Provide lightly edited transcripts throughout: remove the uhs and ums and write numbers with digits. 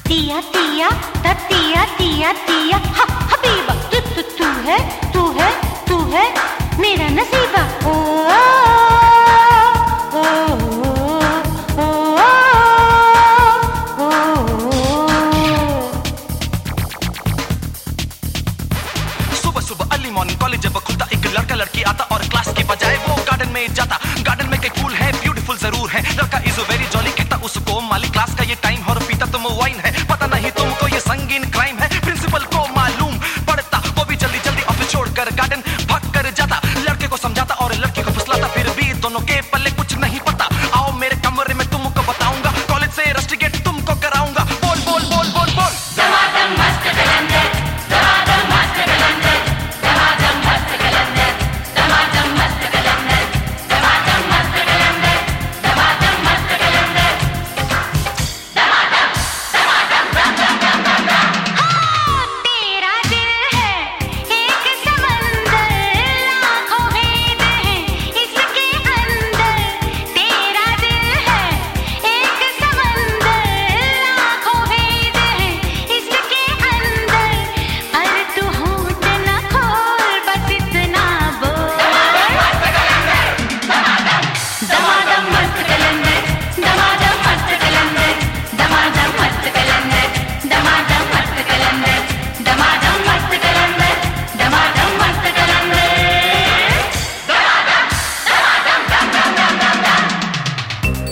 तिया तिया तिया तिया तिया हबीबा तू है तू है तू है मेरा नसीबा ओ ओ ओ ओ सुबह सुबह अर्ली मॉर्निंग कॉलेज जब खुलता एक लड़का लड़की आता और क्लास के बजाय वो गार्डन में जाता। गार्डन में कई फूल है ब्यूटीफुल जरूर है, लड़का इज वेरी जॉली कहता उसको माली क्लास का ये टाइम और पीता तुम वाइन है। पता नहीं तुमको ये संगीन क्राइम है, प्रिंसिपल को मालूम पड़ता वो भी जल्दी जल्दी ऑफिस छोड़कर गार्डन भाग कर जाता। लड़के को समझाता और लड़की को फुसलाता, फिर भी दोनों के पल्ले कुछ नहीं पता। आओ मेरे कमरे में तुमको बताऊंगा, कॉलेज से रस्टिकेट तुमको कराऊंगा। बोल बोल बोल बोल बोल दमादम मस्त कलंदर, दमादम मस्त कलंदर, दमादम मस्त कलंदर, दमादम मस्त कलंदर, दमादम मस्त कलंदर, दमादम मस्त कलंदर, दमादम दमादम दम दम दम दम। तेरा दिल है एक समंदर, लाखों भेद हैं इसके अंदर। तेरा दिल है एक समंदर, लाखों भेद हैं इसके अंदर। पर तू होठ न खोल, बस इतना बोल। दमादम मस्त कलंदर, दमादम मस्त कलंदर, दमादम मस्त कलंदर, दमादम मस्त कलंदर, दमादम मस्त कलंदर, दमादम मस्त कलंदर, दमादम दमादम दम दम दम दम।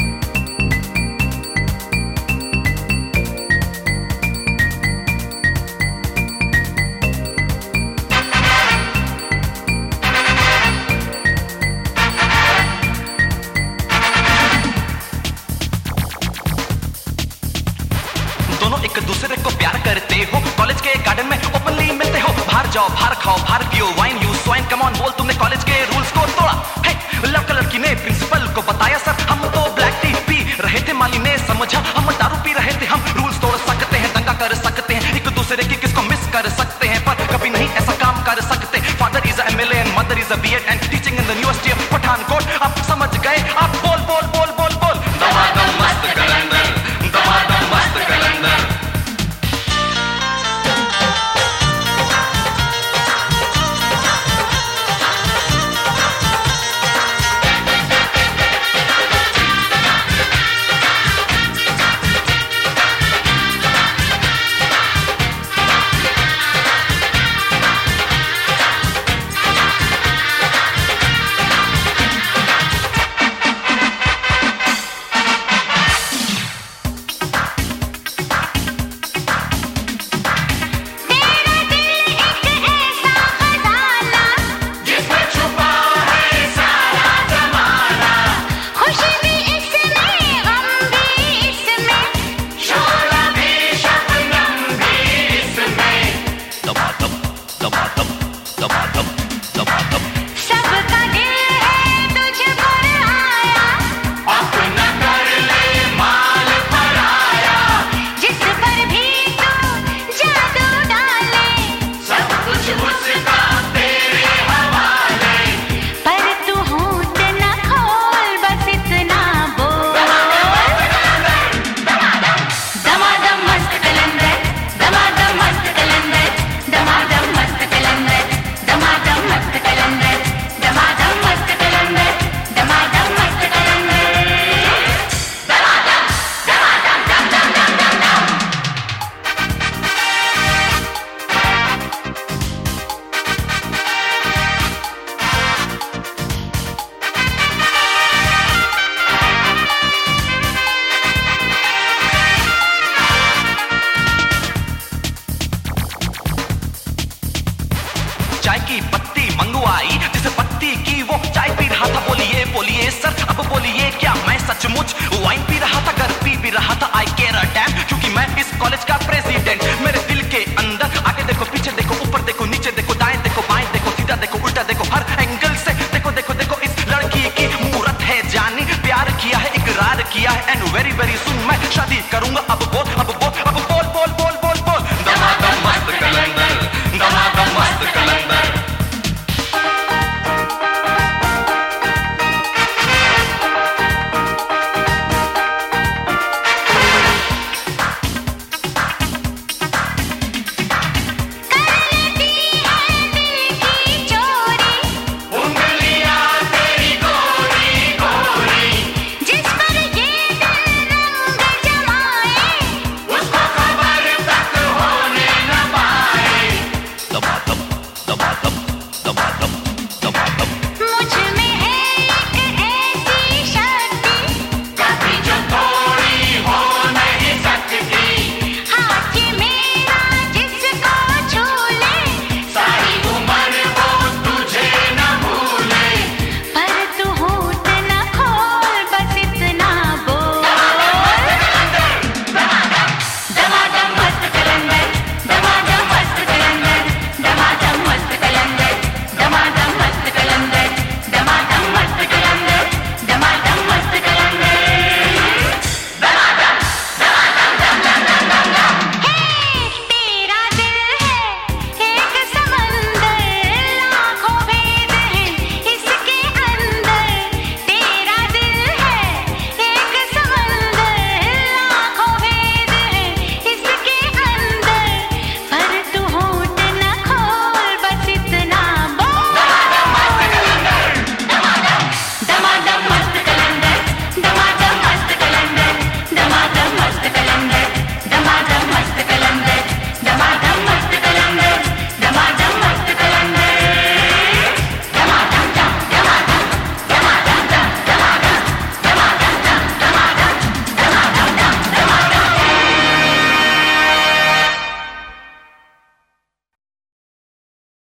दोनों एक दूसरे को प्यार करते हो, कॉलेज के गार्डन में ओपनली मिलते हो। बाहर जाओ बाहर खाओ बाहर पियो wine you swine, come on बोल तुमने कॉलेज के रूल्स को तोड़ा है। लड़का लड़की ने प्रिंसिपल को बताया सर हम तो ब्लैक टी पी रहे थे, माली ने समझा हम दारू पी रहे थे। हम रूल्स तोड़ सकते हैं, दंगा कर सकते हैं, एक दूसरे की किसको मिस कर सकते हैं, पर कभी नहीं ऐसा काम कर सकते। Father is MLA and mother is BEd and teaching in the university of Pathankot. आप समझ गए, आप बोल बोल बोल बोल बोल दमादम मस्त कलंदर, दमादम मस्त कलंदर। तेरा दिल एक ऐसा खजाना, जिसमें छुपा है सारा जमाना, खुशी भी इसमें गम भी इसमें। शोला भी शबनम भी इसमें। दमादम दमादम दमादम दमादम। सबका दिल है तुझ पर आया, अपना कर ले माल पराया, जिस पर भी तू जादू डाले। सब कुछ उसका तेरे हवाले। पर तू होठ न खोल, बस इतना बोल। दमादम मस्त कलंदर, दमादम मस्त कलंदर, दमादम मस्त कलंदर, दमादम मस्त कलंदर, दमादम मस्त कलंदर, दमादम मस्त कलंदर, दमादम दमादम दम दम दम दम। चाय की पत्ती मंगवाई, जिस पत्ती की वो चाय पी रहा था। बोलिए बोलिए सर अब बोलिए क्या मैं सचमुच वाइन पी रहा था? घर पी भी रहा था। आई केयर